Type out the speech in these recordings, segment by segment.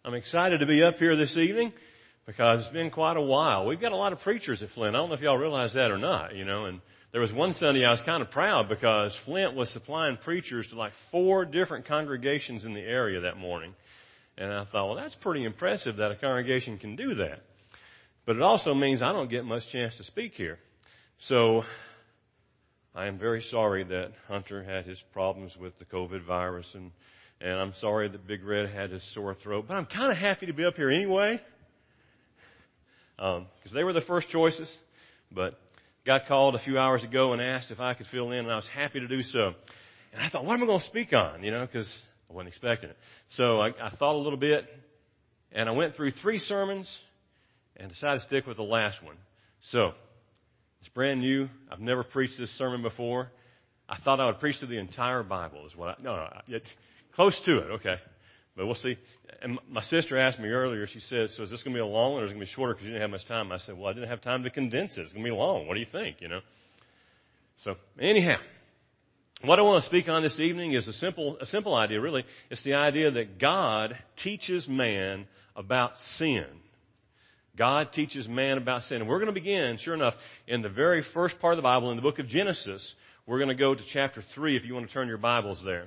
I'm excited to be up here this evening because it's been quite a while. We've got a lot of preachers at Flint. I don't know if y'all realize that or not, and there was one Sunday I was kind of proud because Flint was supplying preachers to like 4 different congregations in the area that morning. And I thought, well, that's pretty impressive that a congregation can do that. But it also means I don't get much chance to speak here. So I am very sorry that Hunter had his problems with the COVID virus, and I'm sorry that Big Red had his sore throat. But I'm kind of happy to be up here anyway because they were the first choices. But got called a few hours ago and asked if I could fill in, and I was happy to do so. And I thought, what am I going to speak on, because I wasn't expecting it. So I thought a little bit, and I went through 3 sermons and decided to stick with the last one. So it's brand new. I've never preached this sermon before. I thought I would preach through the entire Bible. Close to it, okay. But we'll see. And my sister asked me earlier, she said, so is this going to be a long one or is it going to be shorter because you didn't have much time? I said, well, I didn't have time to condense it. It's going to be long. What do you think, So anyhow, what I want to speak on this evening is a simple idea, really. It's the idea that God teaches man about sin. God teaches man about sin. And we're going to begin, sure enough, in the very first part of the Bible, in the book of Genesis. We're going to go to chapter 3 if you want to turn your Bibles there.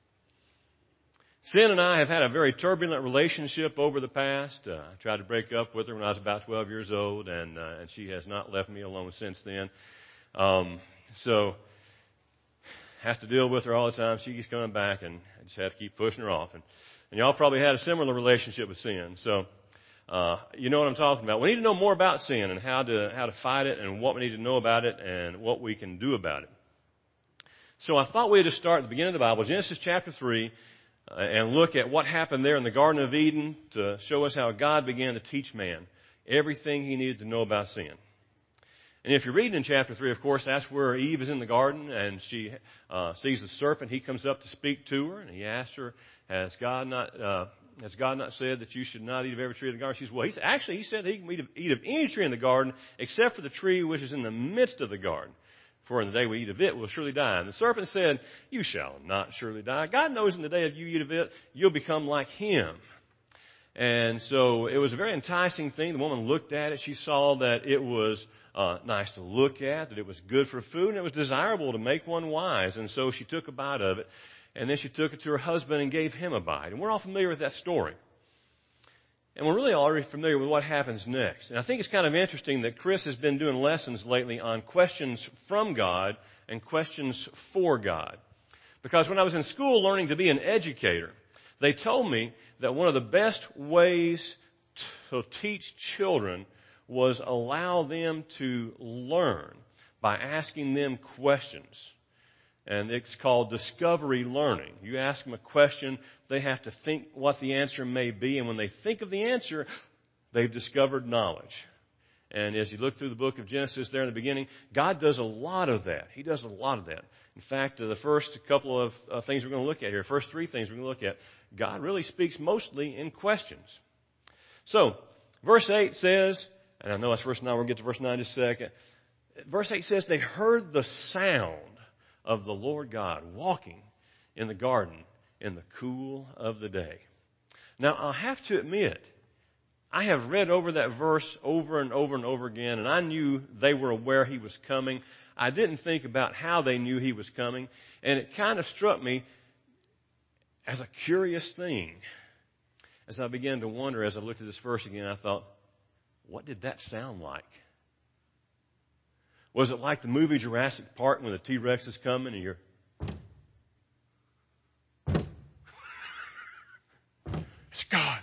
Sin and I have had a very turbulent relationship over the past. I tried to break up with her when I was about 12 years old, and she has not left me alone since then. So have to deal with her all the time. She keeps coming back, and I just have to keep pushing her off. And y'all probably had a similar relationship with sin. So you know what I'm talking about. We need to know more about sin and how to fight it and what we need to know about it and what we can do about it. So I thought we'd just start at the beginning of the Bible, Genesis chapter 3, and look at what happened there in the Garden of Eden to show us how God began to teach man everything he needed to know about sin. And if you're reading in chapter 3, of course, that's where Eve is in the garden, and she sees the serpent. He comes up to speak to her, and he asks her, has God not said that you should not eat of every tree of the garden? She says, well, he said that he can eat of any tree in the garden except for the tree which is in the midst of the garden. For in the day we eat of it, we'll surely die. And the serpent said, you shall not surely die. God knows in the day that you eat of it, you'll become like him. And so it was a very enticing thing. The woman looked at it. She saw that it was nice to look at, that it was good for food, and it was desirable to make one wise. And so she took a bite of it. And then she took it to her husband and gave him a bite. And we're all familiar with that story. And we're really already familiar with what happens next. And I think it's kind of interesting that Chris has been doing lessons lately on questions from God and questions for God. Because when I was in school learning to be an educator, they told me that one of the best ways to teach children was allow them to learn by asking them questions. And it's called discovery learning. You ask them a question, they have to think what the answer may be, and when they think of the answer, they've discovered knowledge. And as you look through the book of Genesis there in the beginning, God does a lot of that. He does a lot of that. In fact, the first couple of things we're going to look at here, first 3 things we're going to look at, God really speaks mostly in questions. So, verse 8 says, and I know that's verse 9, we're going to get to verse 9 in just a second. Verse 8 says, they heard the sound of the Lord God walking in the garden in the cool of the day. Now, I'll have to admit, I have read over that verse over and over and over again, and I knew they were aware he was coming. I didn't think about how they knew he was coming, and it kind of struck me as a curious thing. As I began to wonder, as I looked at this verse again, I thought, what did that sound like? Was it like the movie Jurassic Park when the T-Rex is coming and you're... It's God.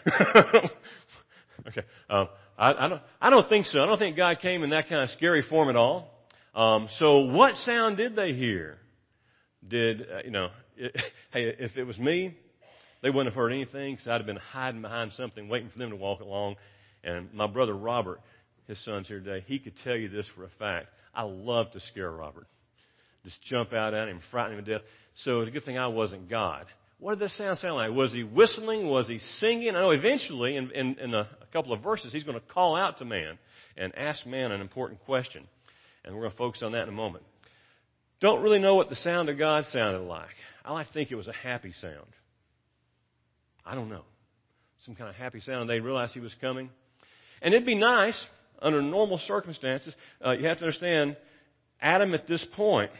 Okay. I don't think so. I don't think God came in that kind of scary form at all. So what sound did they hear? Hey, if it was me, they wouldn't have heard anything because I'd have been hiding behind something waiting for them to walk along. And my brother Robert, his son's here today, he could tell you this for a fact. I love to scare Robert. Just jump out at him, frighten him to death. So it's a good thing I wasn't God. What did that sound like? Was he whistling? Was he singing? I know eventually in a couple of verses he's going to call out to man and ask man an important question. And we're going to focus on that in a moment. Don't really know what the sound of God sounded like. I like to think it was a happy sound. I don't know. some kind of happy sound, and they realized he was coming. And it'd be nice, under normal circumstances, you have to understand, Adam at this point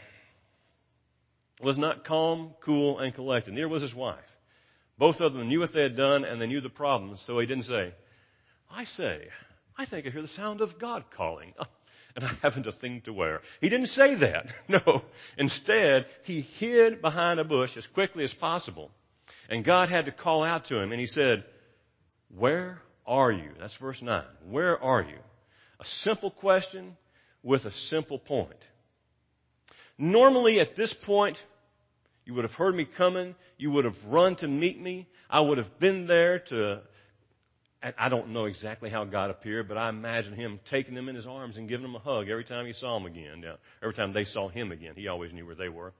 was not calm, cool, and collected. Neither was his wife. Both of them knew what they had done, and they knew the problems, so he didn't say, I think I hear the sound of God calling, and I haven't a thing to wear. He didn't say that. No. Instead, he hid behind a bush as quickly as possible, and God had to call out to him, and he said, where are you? That's verse 9. Where are you? A simple question with a simple point. Normally, at this point, you would have heard me coming. You would have run to meet me. I would have been there to... I don't know exactly how God appeared, but I imagine him taking them in his arms and giving them a hug every time he saw them again. Every time they saw him again. He always knew where they were.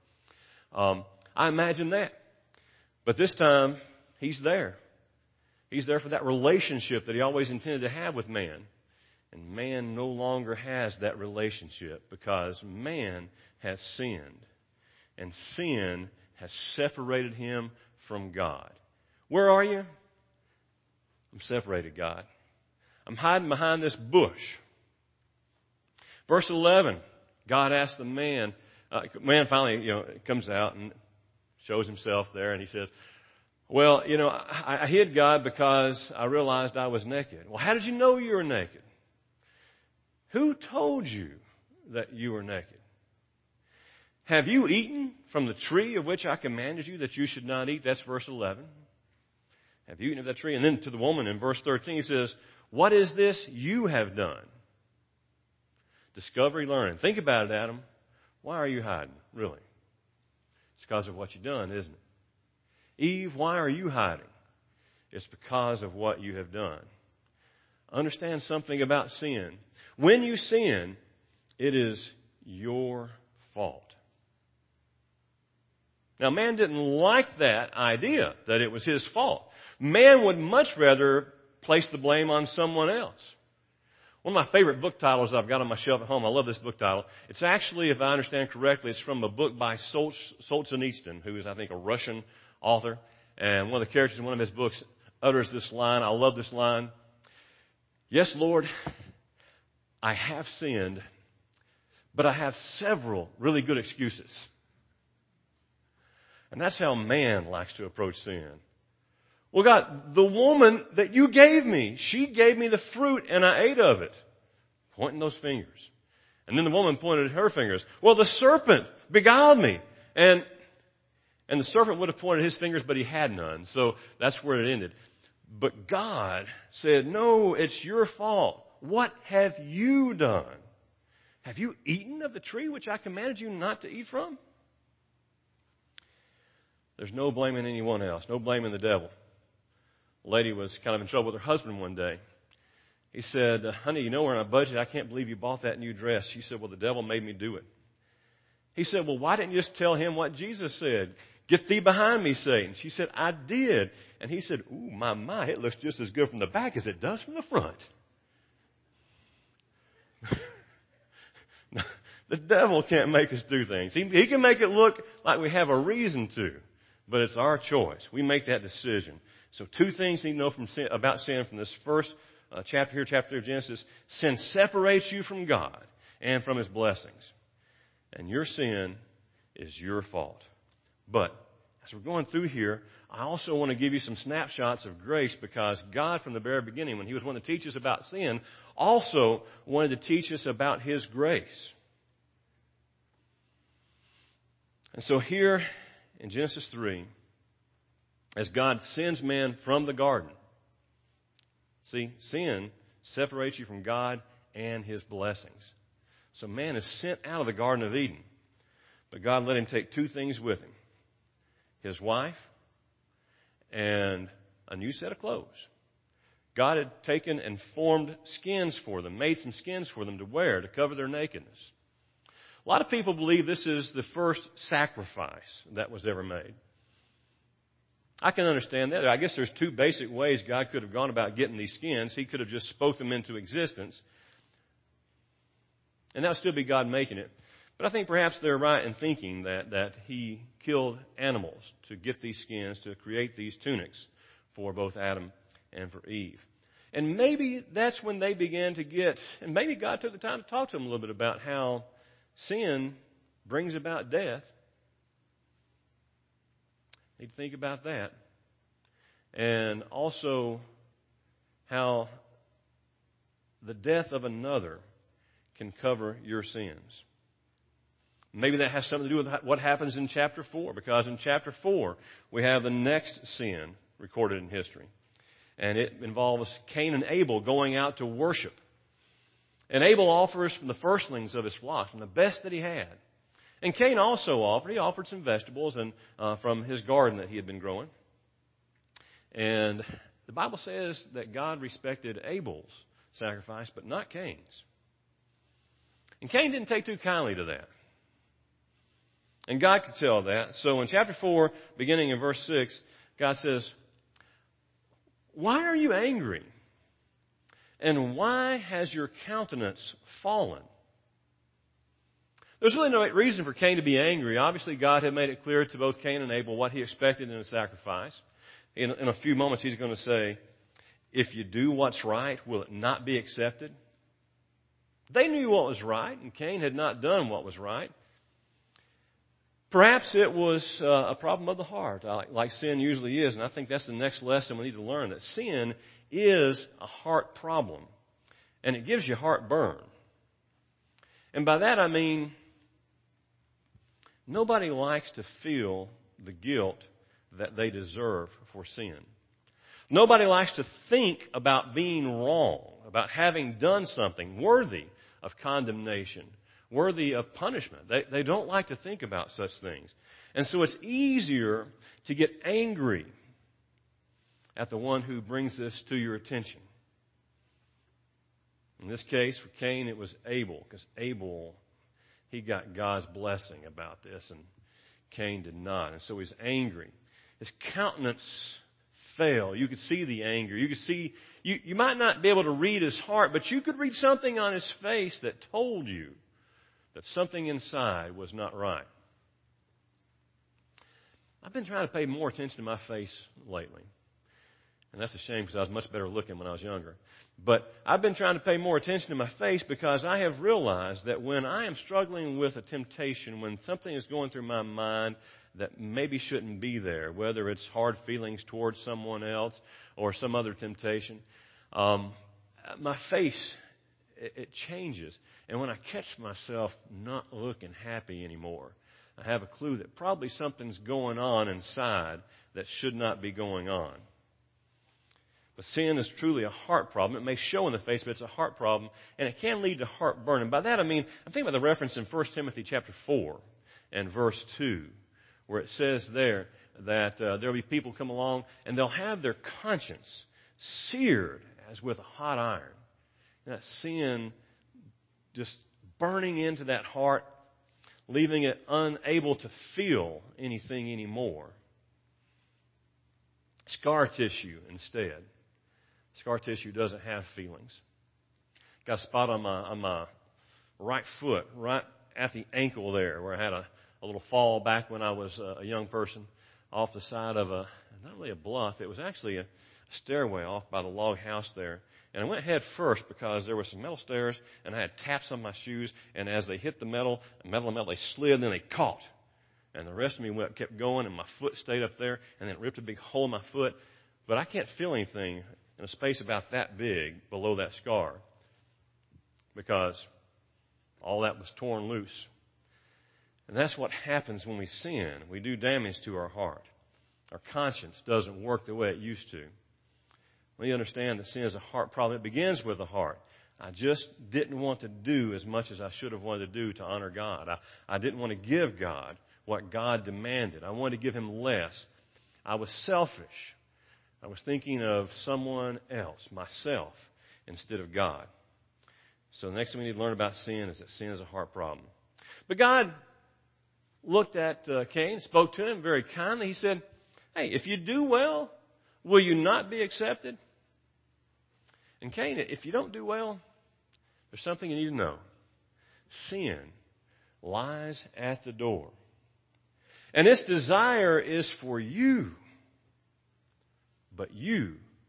I imagine that. But this time, he's there. He's there for that relationship that he always intended to have with man. And man no longer has that relationship because man has sinned. And sin has separated him from God. Where are you? I'm separated, God. I'm hiding behind this bush. Verse 11, God asked the man, man finally, comes out and shows himself there, and he says, well, I hid God because I realized I was naked. Well, how did you know you were naked? Who told you that you were naked? Have you eaten from the tree of which I commanded you that you should not eat? That's verse 11. Have you eaten of that tree? And then to the woman in verse 13, he says, what is this you have done? Discovery, learning. Think about it, Adam. Why are you hiding? Really? It's because of what you've done, isn't it? Eve, why are you hiding? It's because of what you have done. Understand something about sin. When you sin, it is your fault. Now, man didn't like that idea, that it was his fault. Man would much rather place the blame on someone else. One of my favorite book titles I've got on my shelf at home, I love this book title. It's actually, if I understand correctly, it's from a book by Solzhenitsyn, who is, I think, a Russian author. And one of the characters in one of his books utters this line. I love this line. Yes, Lord, I have sinned, but I have several really good excuses. And that's how man likes to approach sin. Well, God, the woman that you gave me, she gave me the fruit and I ate of it. Pointing those fingers. And then the woman pointed her fingers. Well, the serpent beguiled me. And the serpent would have pointed his fingers, but he had none. So that's where it ended. But God said, no, it's your fault. What have you done? Have you eaten of the tree which I commanded you not to eat from? There's no blaming anyone else. No blaming the devil. A lady was kind of in trouble with her husband one day. He said, honey, we're on a budget. I can't believe you bought that new dress. She said, well, the devil made me do it. He said, well, why didn't you just tell him what Jesus said? Get thee behind me, Satan. She said, I did. And he said, ooh, my, it looks just as good from the back as it does from the front. The devil can't make us do things. He can make it look like we have a reason to, but it's our choice. We make that decision. So two things you need to know about sin from this first chapter of Genesis. Sin separates you from God and from his blessings. And your sin is your fault. But as we're going through here, I also want to give you some snapshots of grace because God, from the very beginning, when he was wanting to teach us about sin, also wanted to teach us about his grace. And so here in Genesis 3, as God sends man from the garden, see, sin separates you from God and his blessings. So man is sent out of the Garden of Eden. But God let him take two things with him. His wife and a new set of clothes. God had taken and formed skins for them, made some skins for them to wear to cover their nakedness. A lot of people believe this is the first sacrifice that was ever made. I can understand that. I guess there's two basic ways God could have gone about getting these skins. He could have just spoke them into existence. And that would still be God making it. But I think perhaps they're right in thinking that he killed animals to get these skins, to create these tunics for both Adam and for Eve. And maybe that's when they began to get, and maybe God took the time to talk to them a little bit about how sin brings about death. Need to think about that. And also how the death of another can cover your sins. Maybe that has something to do with what happens in chapter 4, because in chapter 4 we have the next sin recorded in history. And it involves Cain and Abel going out to worship. And Abel offers from the firstlings of his flock, from the best that he had. And Cain also offered some vegetables and from his garden that he had been growing. And the Bible says that God respected Abel's sacrifice, but not Cain's. And Cain didn't take too kindly to that. And God could tell that. So in chapter 4, beginning in verse 6, God says, "Why are you angry? And why has your countenance fallen?" There's really no reason for Cain to be angry. Obviously, God had made it clear to both Cain and Abel what he expected in a sacrifice. In a few moments, he's going to say, if you do what's right, will it not be accepted? They knew what was right, and Cain had not done what was right. Perhaps it was a problem of the heart, like sin usually is. And I think that's the next lesson we need to learn, that sin is a heart problem. And it gives you heartburn. And by that I mean, nobody likes to feel the guilt that they deserve for sin. Nobody likes to think about being wrong, about having done something worthy of condemnation, worthy of punishment. They don't like to think about such things. And so it's easier to get angry at the one who brings this to your attention. In this case, for Cain, it was Abel, because Abel, he got God's blessing about this, and Cain did not. And so he's angry. His countenance fell. You could see the anger. You could see, you might not be able to read his heart, but you could read something on his face that told you that something inside was not right. I've been trying to pay more attention to my face lately. And that's a shame, because I was much better looking when I was younger. But I've been trying to pay more attention to my face, because I have realized that when I am struggling with a temptation, when something is going through my mind that maybe shouldn't be there, whether it's hard feelings towards someone else or some other temptation, my face, it changes. And when I catch myself not looking happy anymore, I have a clue that probably something's going on inside that should not be going on. But sin is truly a heart problem. It may show in the face, but it's a heart problem, and it can lead to heartburn. And by that I mean, I'm thinking about the reference in 1 Timothy chapter 4 and verse 2, where it says there that there will be people come along and they'll have their conscience seared as with a hot iron. And that sin just burning into that heart, leaving it unable to feel anything anymore. Scar tissue instead. Scar tissue doesn't have feelings. Got a spot on my right foot, right at the ankle there, where I had a little fall back when I was a young person, off the side of not really a bluff, it was actually a stairway off by the log house there. And I went head first because there were some metal stairs, and I had taps on my shoes, and as they hit the metal, they slid, and then they caught. And the rest of me kept going, and my foot stayed up there, and then it ripped a big hole in my foot. But I can't feel anything in a space about that big below that scar, because all that was torn loose. And that's what happens when we sin. We do damage to our heart. Our conscience doesn't work the way it used to. We understand that sin is a heart problem. It begins with the heart. I just didn't want to do as much as I should have wanted to do to honor God. I didn't want to give God what God demanded. I wanted to give Him less. I was selfish. I was thinking of someone else, myself, instead of God. So the next thing we need to learn about sin is that sin is a heart problem. But God looked at Cain, spoke to him very kindly. He said, "Hey, if you do well, will you not be accepted?" And Cain, if you don't do well, there's something you need to know. Sin lies at the door. And its desire is for you. But you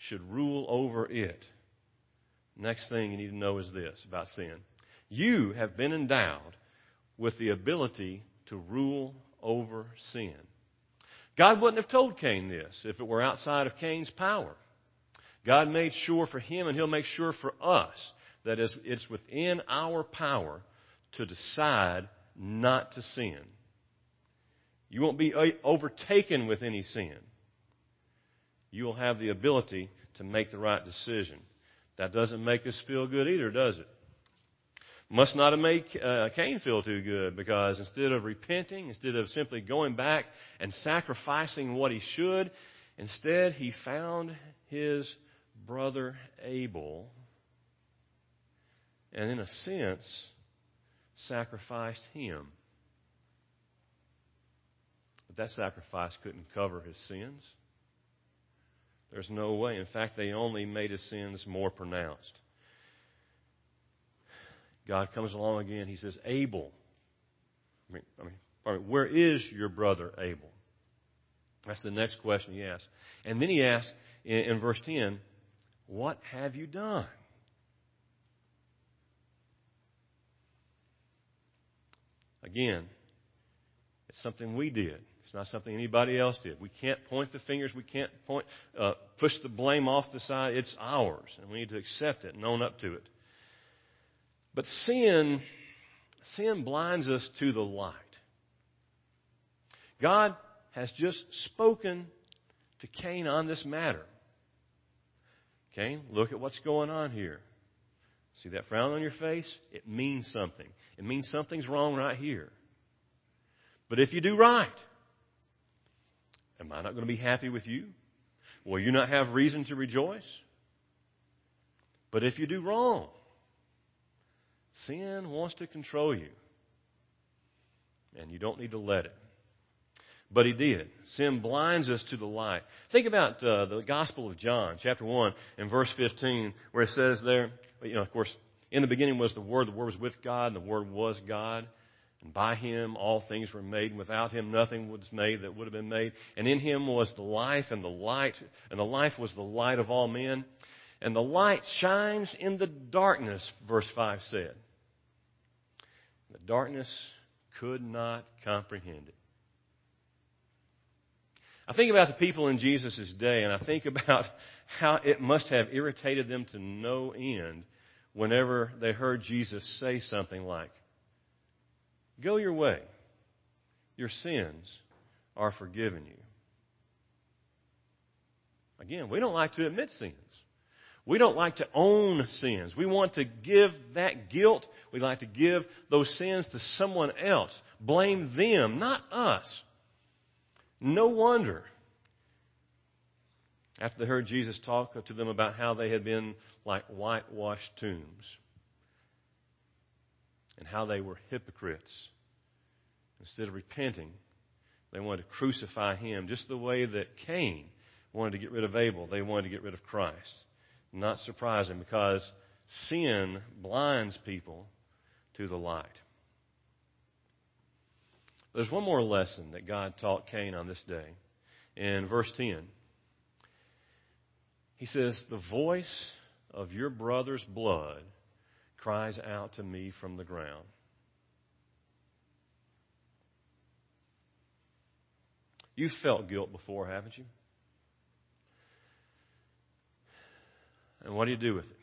should rule over it. Next thing you need to know is this about sin. You have been endowed with the ability to rule over sin. God wouldn't have told Cain this if it were outside of Cain's power. God made sure for him, and He'll make sure for us, that it's within our power to decide not to sin. You won't be overtaken with any sin. You will have the ability to make the right decision. That doesn't make us feel good either, does it? Must not have made Cain feel too good, because instead of repenting, instead of simply going back and sacrificing what he should, instead he found his brother Abel and, in a sense, sacrificed him. But that sacrifice couldn't cover his sins. There's no way. In fact, they only made his sins more pronounced. God comes along again. He says, Abel. Where is your brother Abel? That's the next question he asks. And then he asks in verse 10, what have you done? Again, it's something we did. It's not something anybody else did. We can't point the fingers. We can't push the blame off the side. It's ours, and we need to accept it and own up to it. But sin blinds us to the light. God has just spoken to Cain on this matter. Cain, look at what's going on here. See that frown on your face? It means something. It means something's wrong right here. But if you do right, am I not going to be happy with you? Will you not have reason to rejoice? But if you do wrong, sin wants to control you. And you don't need to let it. But he did. Sin blinds us to the light. Think about the Gospel of John, chapter 1, and verse 15, where it says there, of course, in the beginning was the Word was with God, and the Word was God. And by Him all things were made, and without Him nothing was made that would have been made. And in Him was the life, and the life was the light of all men. And the light shines in the darkness, verse 5 said. The darkness could not comprehend it. I think about the people in Jesus' day, and I think about how it must have irritated them to no end whenever they heard Jesus say something like, go your way. Your sins are forgiven you. Again, we don't like to admit sins. We don't like to own sins. We want to give that guilt, we like to give those sins to someone else. Blame them, not us. No wonder, after they heard Jesus talk to them about how they had been like whitewashed tombs and how they were hypocrites, instead of repenting, they wanted to crucify Him just the way that Cain wanted to get rid of Abel. They wanted to get rid of Christ. Not surprising, because sin blinds people to the light. There's one more lesson that God taught Cain on this day. In verse 10, He says, the voice of your brother's blood cries out to me from the ground. You've felt guilt before, haven't you? And what do you do with it?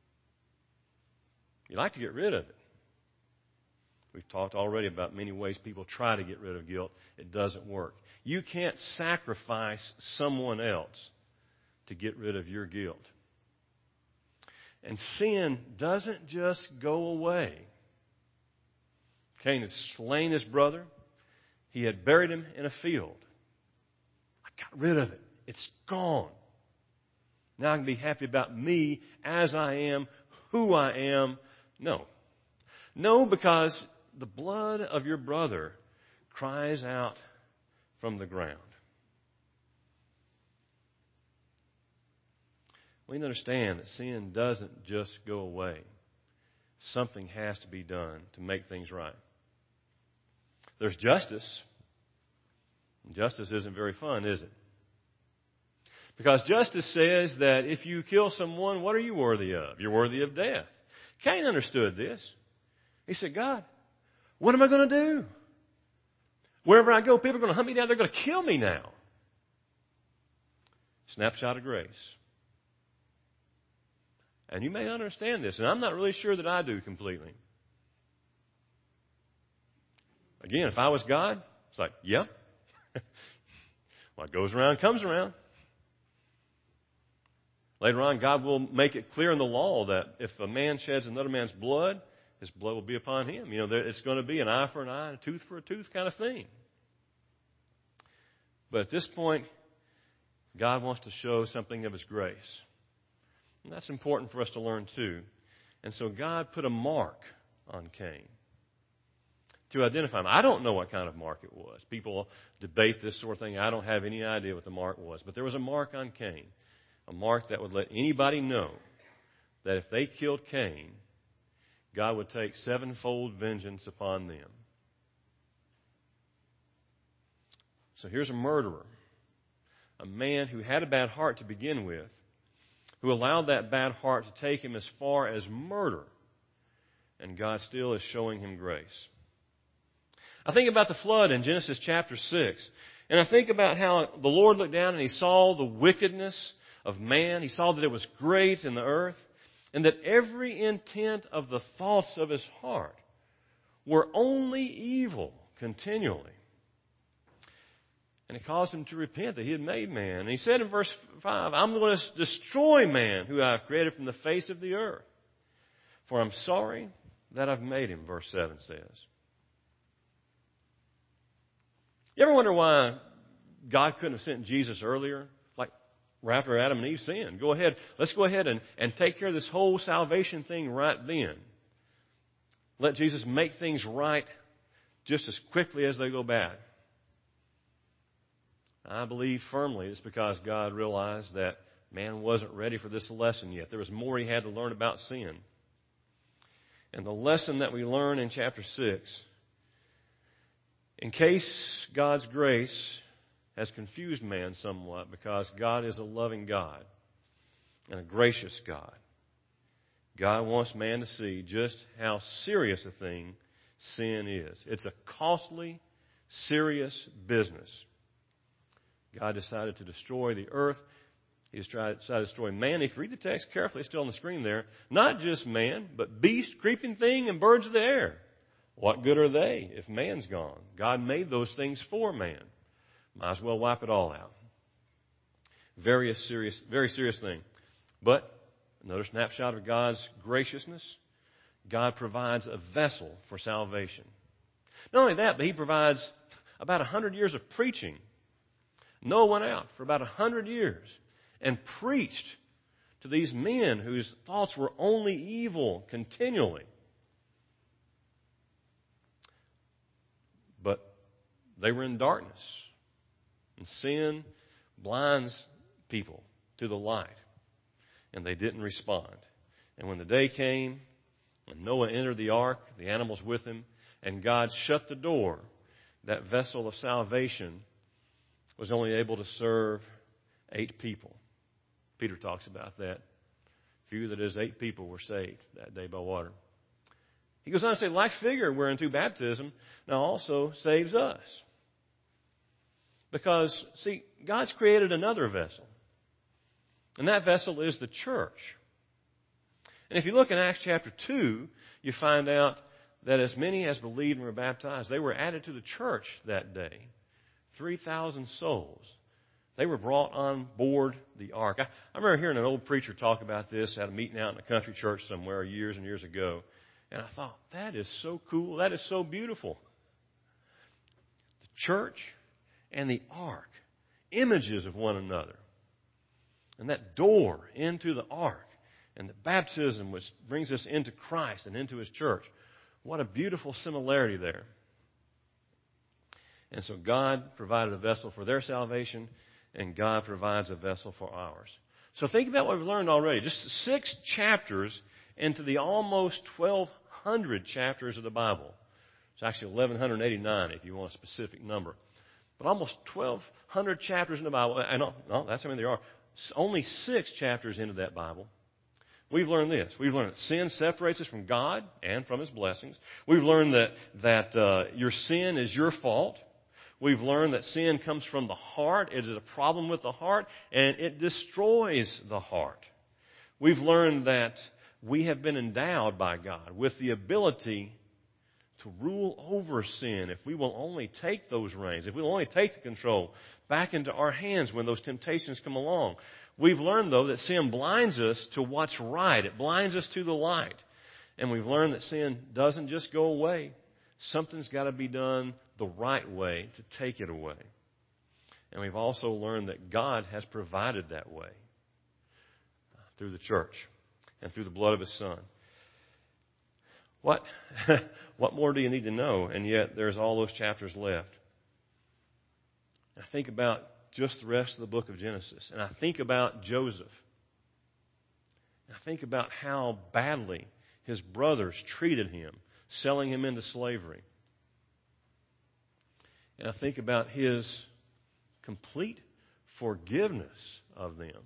You like to get rid of it. We've talked already about many ways people try to get rid of guilt. It doesn't work. You can't sacrifice someone else to get rid of your guilt. And sin doesn't just go away. Cain had slain his brother. He had buried him in a field. I got rid of it. It's gone. Now I can be happy about me as I am, who I am. No, because the blood of your brother cries out from the ground. We need to understand that sin doesn't just go away. Something has to be done to make things right. There's justice. Justice isn't very fun, is it? Because justice says that if you kill someone, what are you worthy of? You're worthy of death. Cain understood this. He said, God, what am I going to do? Wherever I go, people are going to hunt me down. They're going to kill me now. Snapshot of grace. And you may understand this, and I'm not really sure that I do completely. Again, if I was God, it's like, yeah. What goes around comes around. Later on, God will make it clear in the law that if a man sheds another man's blood, his blood will be upon him. You know, it's going to be an eye for an eye and a tooth for a tooth kind of thing. But at this point, God wants to show something of His grace. And that's important for us to learn too. And so God put a mark on Cain to identify him. I don't know what kind of mark it was. People debate this sort of thing. I don't have any idea what the mark was. But there was a mark on Cain, a mark that would let anybody know that if they killed Cain, God would take sevenfold vengeance upon them. So here's a murderer, a man who had a bad heart to begin with, who allowed that bad heart to take him as far as murder, and God still is showing him grace. I think about the flood in Genesis chapter 6, and I think about how the Lord looked down and He saw the wickedness of man. He saw that it was great in the earth, and that every intent of the thoughts of His heart were only evil continually. And He caused him to repent that He had made man. And He said in verse 5, I'm going to destroy man who I have created from the face of the earth. For I'm sorry that I've made him, verse 7 says. You ever wonder why God couldn't have sent Jesus earlier? Like right after Adam and Eve sinned. Let's go ahead and take care of this whole salvation thing right then. Let Jesus make things right just as quickly as they go bad. I believe firmly it's because God realized that man wasn't ready for this lesson yet. There was more he had to learn about sin. And the lesson that we learn in chapter 6, in case God's grace has confused man somewhat, because God is a loving God and a gracious God, God wants man to see just how serious a thing sin is. It's a costly, serious business. God decided to destroy the earth. He decided to destroy man. If you read the text carefully, it's still on the screen there. Not just man, but beast, creeping thing, and birds of the air. What good are they if man's gone? God made those things for man. Might as well wipe it all out. Very serious thing. But another snapshot of God's graciousness. God provides a vessel for salvation. Not only that, but He provides about 100 years of preaching. Noah went out for about 100 years and preached to these men whose thoughts were only evil continually. But they were in darkness. And sin blinds people to the light. And they didn't respond. And when the day came, and Noah entered the ark, the animals with him, and God shut the door, that vessel of salvation was only able to serve 8 people. Peter talks about that. Few, that is, 8 people were saved that day by water. He goes on to say, like figure whereunto baptism now also saves us. Because, see, God's created another vessel. And that vessel is the church. And if you look in Acts chapter 2, you find out that as many as believed and were baptized, they were added to the church that day. 3,000 souls. They were brought on board the ark. I remember hearing an old preacher talk about this at a meeting out in a country church somewhere years and years ago. And I thought, that is so cool. That is so beautiful. The church and the ark, images of one another. And that door into the ark and the baptism which brings us into Christ and into His church. What a beautiful similarity there. And so God provided a vessel for their salvation, and God provides a vessel for ours. So think about what we've learned already. Just 6 chapters into the almost 1,200 chapters of the Bible. It's actually 1,189 if you want a specific number. But almost 1,200 chapters in the Bible. And no, that's how many there are. only 6 chapters into that Bible, we've learned this. We've learned that sin separates us from God and from His blessings. We've learned that your sin is your fault. We've learned that sin comes from the heart. It is a problem with the heart, and it destroys the heart. We've learned that we have been endowed by God with the ability to rule over sin if we will only take those reins, if we will only take the control back into our hands when those temptations come along. We've learned, though, that sin blinds us to what's right. It blinds us to the light. And we've learned that sin doesn't just go away. Something's got to be done the right way to take it away. And we've also learned that God has provided that way through the church and through the blood of His Son. What more do you need to know? And yet there's all those chapters left. I think about just the rest of the book of Genesis. And I think about Joseph. And I think about how badly his brothers treated him, selling him into slavery. And I think about his complete forgiveness of them,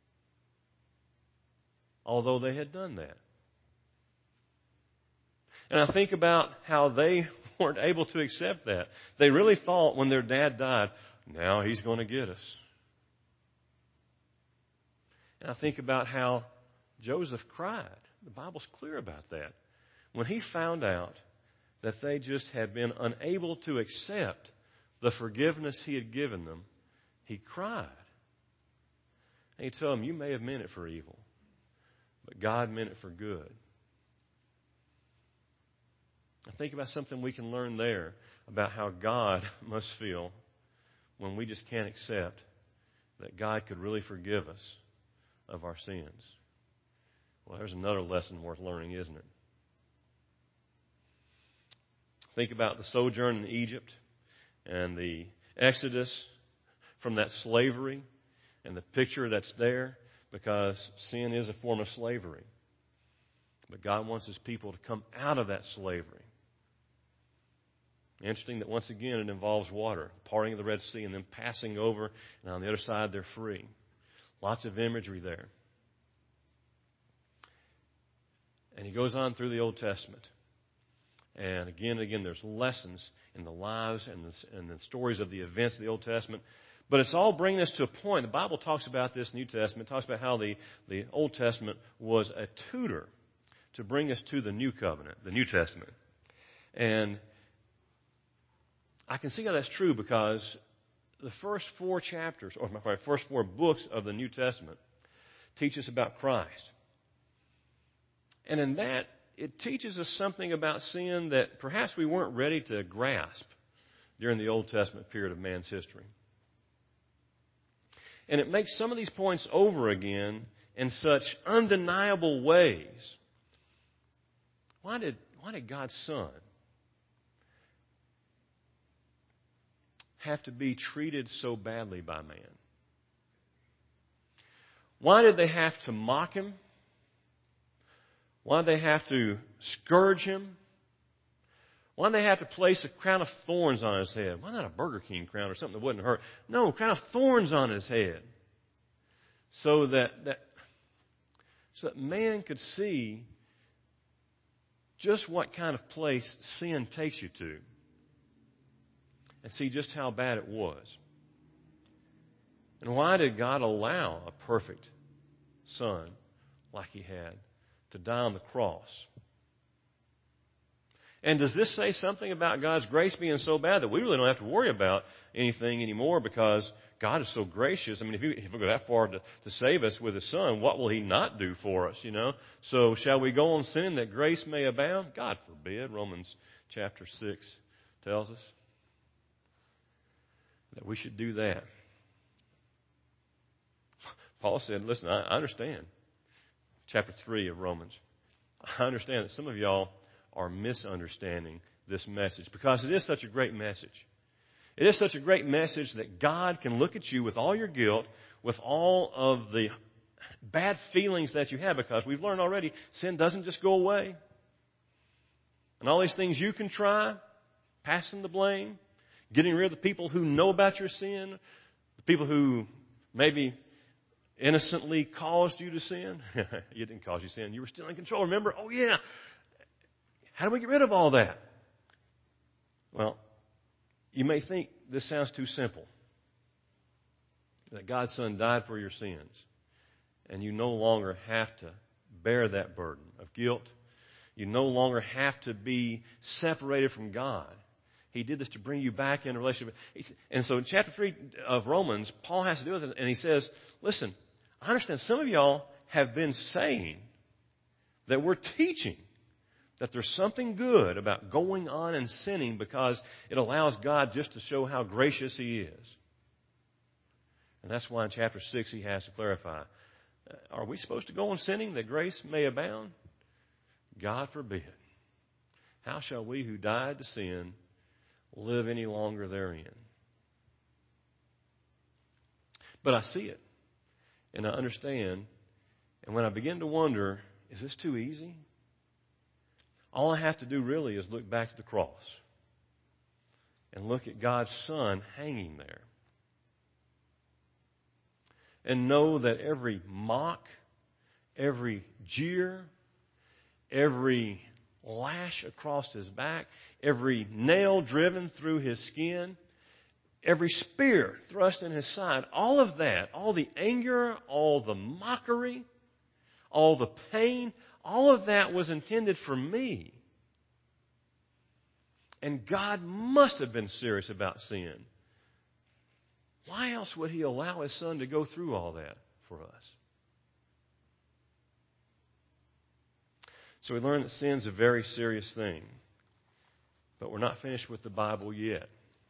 although they had done that. And I think about how they weren't able to accept that. They really thought when their dad died, now he's going to get us. And I think about how Joseph cried. The Bible's clear about that. When he found out that they just had been unable to accept the forgiveness he had given them, he cried. And he told them, you may have meant it for evil, but God meant it for good. I think about something we can learn there about how God must feel when we just can't accept that God could really forgive us of our sins. Well, there's another lesson worth learning, isn't it? Think about the sojourn in Egypt and the exodus from that slavery and the picture that's there, because sin is a form of slavery. But God wants His people to come out of that slavery. Interesting that once again it involves water, parting of the Red Sea and then passing over, and on the other side they're free. Lots of imagery there. And he goes on through the Old Testament. And again, there's lessons in the lives and the stories of the events of the Old Testament. But it's all bringing us to a point. The Bible talks about this in the New Testament. It talks about how the Old Testament was a tutor to bring us to the New Covenant, the New Testament. And I can see how that's true because the first 4 chapters, or first 4 books of the New Testament teach us about Christ. And in that, it teaches us something about sin that perhaps we weren't ready to grasp during the Old Testament period of man's history. And it makes some of these points over again in such undeniable ways. Why did God's Son have to be treated so badly by man? Why did they have to mock Him? Why did they have to scourge Him? Why did they have to place a crown of thorns on His head? Why not a Burger King crown or something that wouldn't hurt? No, a crown of thorns on His head. So that man could see just what kind of place sin takes you to. And see just how bad it was. And why did God allow a perfect Son like He had to die on the cross? And does this say something about God's grace being so bad that we really don't have to worry about anything anymore because God is so gracious? I mean, if we go that far to save us with His Son, what will He not do for us, you know? So shall we go on sinning that grace may abound? God forbid. Romans chapter 6 tells us that we should do that. Paul said, listen, I understand. Chapter 3 of Romans. I understand that some of y'all are misunderstanding this message because it is such a great message. It is such a great message that God can look at you with all your guilt, with all of the bad feelings that you have, because we've learned already sin doesn't just go away. And all these things you can try, passing the blame, getting rid of the people who know about your sin, the people who maybe innocently caused you to sin. It didn't cause you sin. You were still in control. Remember? Oh, yeah. How do we get rid of all that? Well, you may think this sounds too simple. That God's Son died for your sins. And you no longer have to bear that burden of guilt. You no longer have to be separated from God. He did this to bring you back in a relationship. And so in chapter 3 of Romans, Paul has to do with it. And he says, listen, I understand some of y'all have been saying that we're teaching that there's something good about going on and sinning because it allows God just to show how gracious He is. And that's why in chapter 6 he has to clarify, are we supposed to go on sinning that grace may abound? God forbid. How shall we who died to sin live any longer therein? But I see it, and I understand, and when I begin to wonder, is this too easy? All I have to do really is look back to the cross and look at God's Son hanging there and know that every mock, every jeer, every lash across His back, every nail driven through His skin, every spear thrust in His side, all of that, all the anger, all the mockery, all the pain, all of that was intended for me. And God must have been serious about sin. Why else would He allow His Son to go through all that for us? So we learn that sin's a very serious thing. But we're not finished with the Bible yet.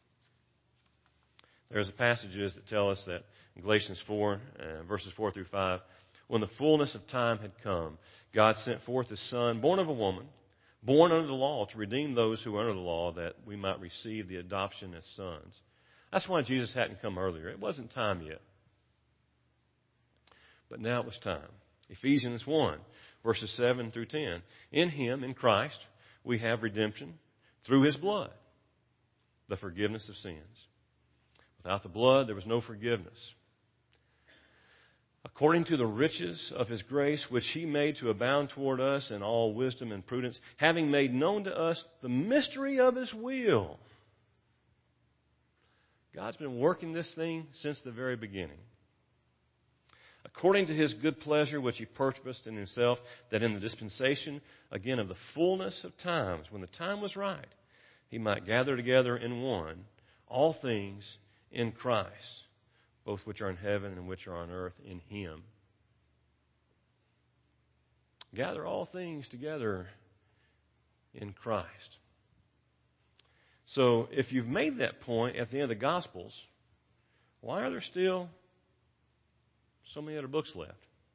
There's passages that tell us that in Galatians 4, verses 4 through 5, when the fullness of time had come, God sent forth His Son, born of a woman, born under the law, to redeem those who were under the law, that we might receive the adoption as sons. That's why Jesus hadn't come earlier. It wasn't time yet. But now it was time. Ephesians 1, verses 7 through 10. In Him, in Christ, we have redemption through His blood, the forgiveness of sins. Without the blood, there was no forgiveness. According to the riches of His grace, which He made to abound toward us in all wisdom and prudence, having made known to us the mystery of His will. God's been working this thing since the very beginning. According to His good pleasure, which He purposed in Himself, that in the dispensation, again, of the fullness of times, when the time was right, He might gather together in one all things in Christ, both which are in heaven and which are on earth in Him. Gather all things together in Christ. So if you've made that point at the end of the Gospels, why are there still so many other books left?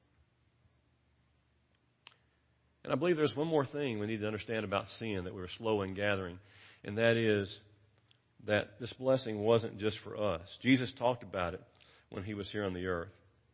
And I believe there's one more thing we need to understand about sin that we were slow in gathering, and that is that this blessing wasn't just for us. Jesus talked about it when He was here on the earth.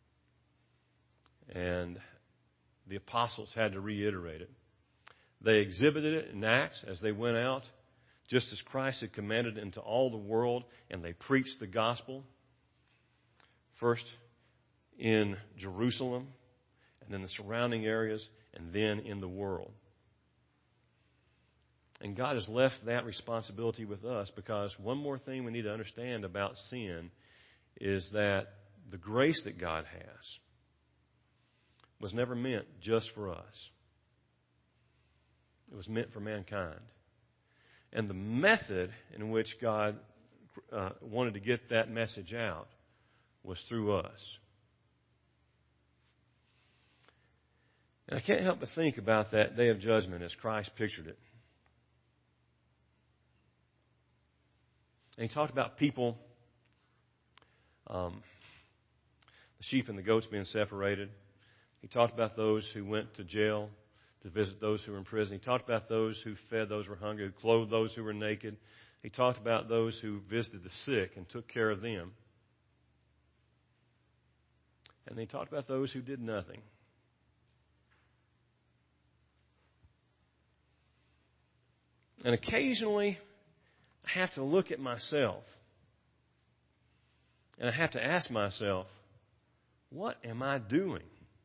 And the apostles had to reiterate it. They exhibited it in Acts as they went out, just as Christ had commanded into all the world, and they preached the gospel. First in Jerusalem, and then the surrounding areas, and then in the world. And God has left that responsibility with us, because one more thing we need to understand about sin is that the grace that God has was never meant just for us. It was meant for mankind. And the method in which God wanted to get that message out was through us. And I can't help but think about that day of judgment as Christ pictured it. And He talked about people, the sheep and the goats being separated. He talked about those who went to jail to visit those who were in prison. He talked about those who fed those who were hungry, who clothed those who were naked. He talked about those who visited the sick and took care of them. And he talked about those who did nothing. And occasionally, I have to look at myself, and I have to ask myself, What am I doing?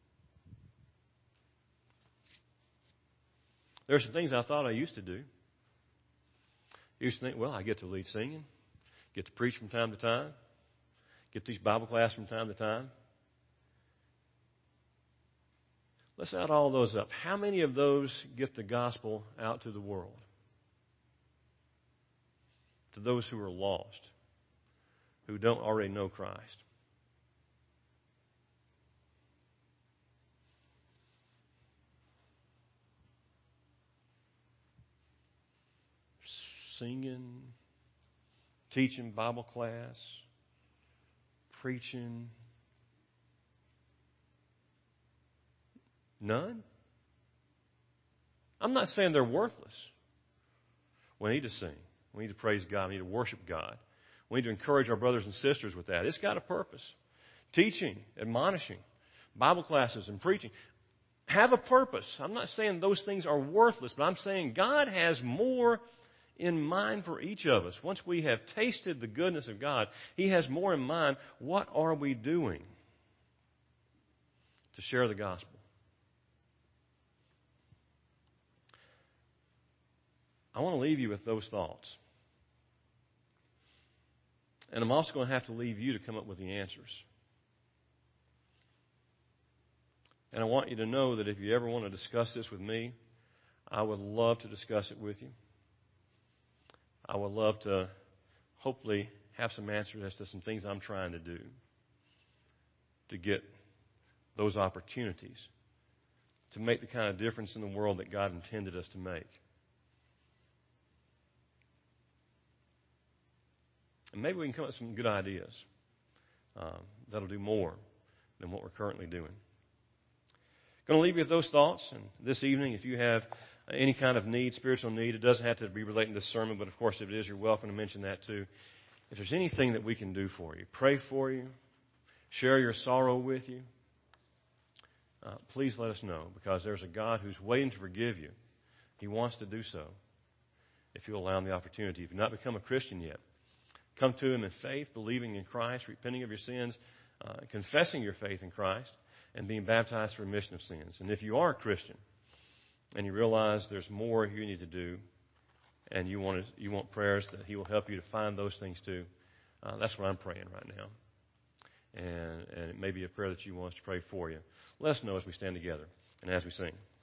There are some things I thought I used to do. I used to think, well, I get to lead singing, get to preach from time to time, get to teach Bible class from time to time. Let's add all those up. How many of those get the gospel out to the world? To those who are lost, who don't already know Christ. Singing, teaching Bible class, preaching. None? I'm not saying they're worthless. We need to sing. We need to praise God. We need to worship God. We need to encourage our brothers and sisters with that. It's got a purpose. Teaching, admonishing, Bible classes, and preaching have a purpose. I'm not saying those things are worthless, but I'm saying God has more in mind for each of us. Once we have tasted the goodness of God, He has more in mind. What are we doing to share the gospel? I want to leave you with those thoughts. And I'm also going to have to leave you to come up with the answers. And I want you to know that if you ever want to discuss this with me, I would love to discuss it with you. I would love to hopefully have some answers as to some things I'm trying to do to get those opportunities to make the kind of difference in the world that God intended us to make. And maybe we can come up with some good ideas that'll do more than what we're currently doing. Going to leave you with those thoughts. And this evening, if you have any kind of need, spiritual need, it doesn't have to be relating to this sermon, but of course, if it is, you're welcome to mention that too. If there's anything that we can do for you, pray for you, share your sorrow with you, please let us know, because there's a God who's waiting to forgive you. He wants to do so if you'll allow Him the opportunity. If you've not become a Christian yet, come to Him in faith, believing in Christ, repenting of your sins, confessing your faith in Christ, and being baptized for remission of sins. And if you are a Christian and you realize there's more you need to do, and you want prayers that He will help you to find those things too, that's what I'm praying right now. And it may be a prayer that you want us to pray for you. Let us know as we stand together and as we sing.